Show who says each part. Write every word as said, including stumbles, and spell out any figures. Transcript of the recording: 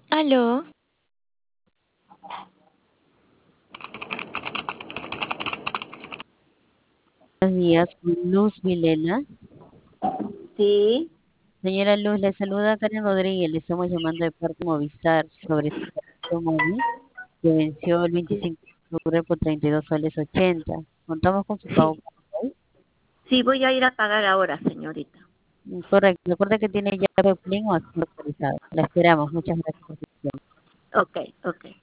Speaker 1: Aló,
Speaker 2: Buenos días, con Luz Milena.
Speaker 3: Sí,
Speaker 2: Señora Luz, le saluda Karen Rodríguez. Le estamos llamando de parte de Movistar sobre su servicio móvil que venció el
Speaker 3: sí,
Speaker 2: veinticinco de octubre por treinta y dos soles ochenta. Contamos con su pago
Speaker 3: sí,
Speaker 2: para hoy.
Speaker 3: sí, voy a ir a pagar ahora, señorita.
Speaker 2: Mm, Correcto. Recuerda que tiene llave PLIN o acceso autorizado. La esperamos. Muchas gracias por su tiempo.
Speaker 3: Ok, ok.